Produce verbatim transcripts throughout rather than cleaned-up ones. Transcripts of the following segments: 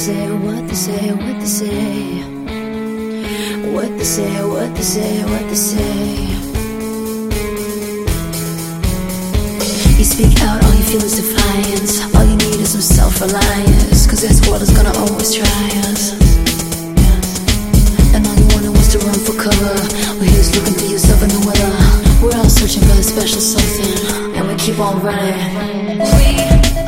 say, what they say, what they say. What they say, what they say, what they say. You speak out, all you feel is defiance. All you need is some self-reliance, cause this world is gonna always try us. And all you wanted was to run for cover. Well, here's looking through yourself in the weather. We're all searching for a special something, and we keep on running. We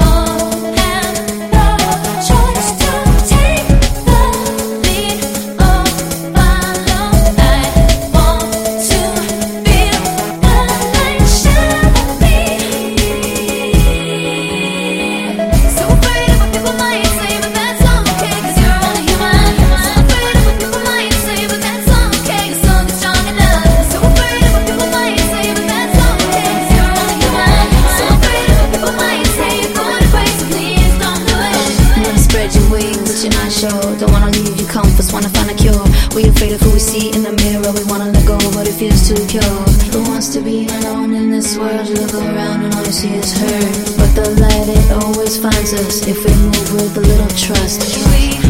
don't wanna leave you comforts, wanna find a cure. We afraid of who we see in the mirror, we wanna let go, but it feels too pure. Who wants to be alone in this world? You look around and all you see is hurt, but the light, it always finds us if we move with a little trust. We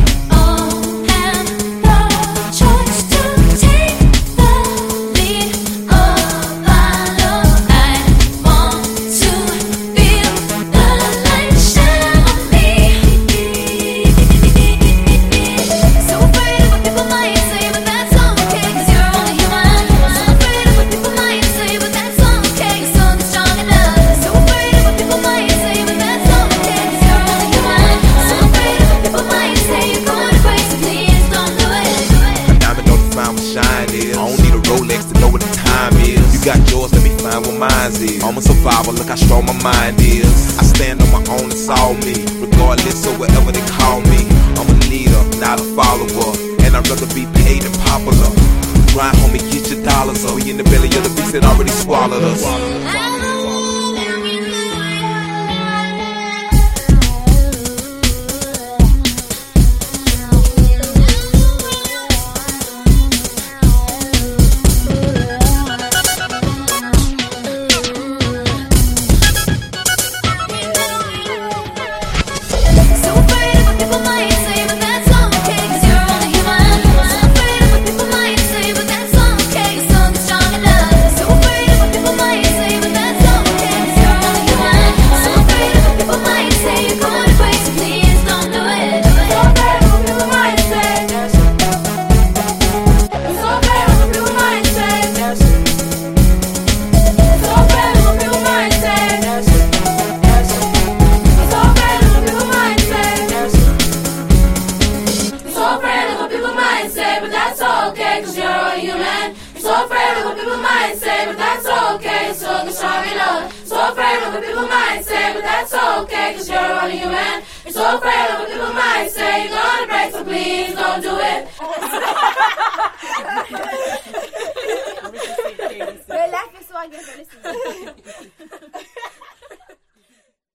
got yours, let me find what mine is. I'm a survivor, look how strong my mind is. I stand on my own, it's all me. Regardless of whatever they call me, I'm a leader, not a follower. And I'd rather be paid than popular. Grind, homie, get your dollars. Or we in the belly of the beast that already swallowed us. So afraid of what people might say, but that's okay, so get strong enough. So afraid of what people might say, but that's okay, cause you're only human. You're so afraid of what people might say, you're gonna break, so please don't do it. We're laughing so I guess I listen.